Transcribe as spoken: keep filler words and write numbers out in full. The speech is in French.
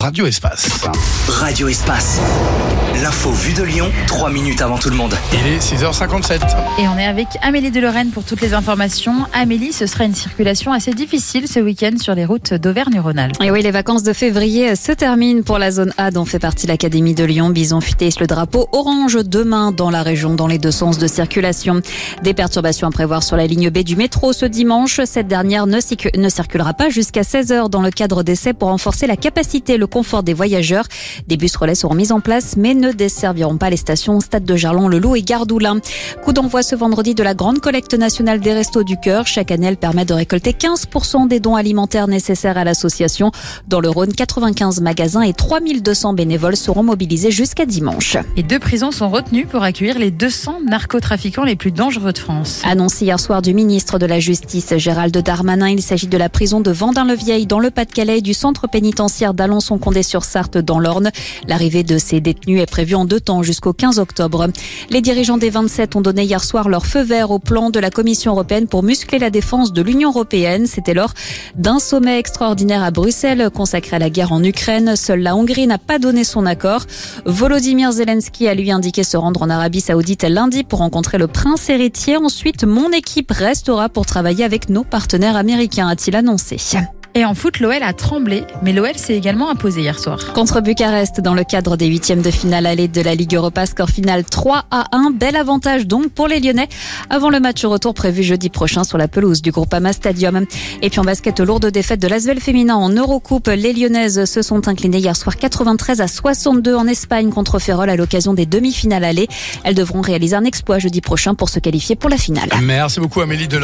Radio Espace. Radio Espace. L'info vue de Lyon, trois minutes avant tout le monde. Il est six heures cinquante-sept. Et on est avec Amélie de Lorraine pour toutes les informations. Amélie, ce sera une circulation assez difficile ce week-end sur les routes d'Auvergne-Rhône-Alpes. Et oui, les vacances de février se terminent pour la zone A dont fait partie l'Académie de Lyon. Bison futé hisse le drapeau orange demain dans la région dans les deux sens de circulation. Des perturbations à prévoir sur la ligne B du métro ce dimanche. Cette dernière ne, circu- ne circulera pas jusqu'à seize heures dans le cadre d'essais pour renforcer la capacité et le confort des voyageurs. Des bus relais seront mis en place mais ne desserviront pas les stations Stade de Gerland, Le Loup et Gardoulin. Coup d'envoi ce vendredi de la grande collecte nationale des Restos du Cœur. Chaque année, elle permet de récolter quinze pour cent des dons alimentaires nécessaires à l'association. Dans le Rhône, quatre-vingt-quinze magasins et trois mille deux cents bénévoles seront mobilisés jusqu'à dimanche. Et deux prisons sont retenues pour accueillir les deux cents narcotrafiquants les plus dangereux de France. Annoncé hier soir du ministre de la Justice, Gérald Darmanin, il s'agit de la prison de Vendin-le-Vieil dans le Pas-de-Calais et du centre pénitentiaire d'Alençon-Condé-sur-Sarthe dans l'Orne. L'arrivée de ces détenus est prévue en deux temps jusqu'au quinze octobre. Les dirigeants des vingt-sept ont donné hier soir leur feu vert au plan de la Commission européenne pour muscler la défense de l'Union européenne. C'était lors d'un sommet extraordinaire à Bruxelles consacré à la guerre en Ukraine. Seule la Hongrie n'a pas donné son accord. Volodymyr Zelensky a lui indiqué se rendre en Arabie Saoudite lundi pour rencontrer le prince héritier. Ensuite, mon équipe restera pour travailler avec nos partenaires américains, a-t-il annoncé. Et en foot, l'O L a tremblé, mais l'O L s'est également imposé hier soir. Contre Bucarest, dans le cadre des huitièmes de finale allée de la Ligue Europa, score final trois à un. Bel avantage donc pour les Lyonnais avant le match retour prévu jeudi prochain sur la pelouse du Groupama Stadium. Et puis en basket, lourde défaite de l'Asvel féminin en Eurocoupe. Les Lyonnaises se sont inclinées hier soir quatre-vingt-treize à soixante-deux en Espagne contre Ferrol à l'occasion des demi-finales allées. Elles devront réaliser un exploit jeudi prochain pour se qualifier pour la finale. Merci beaucoup Amélie de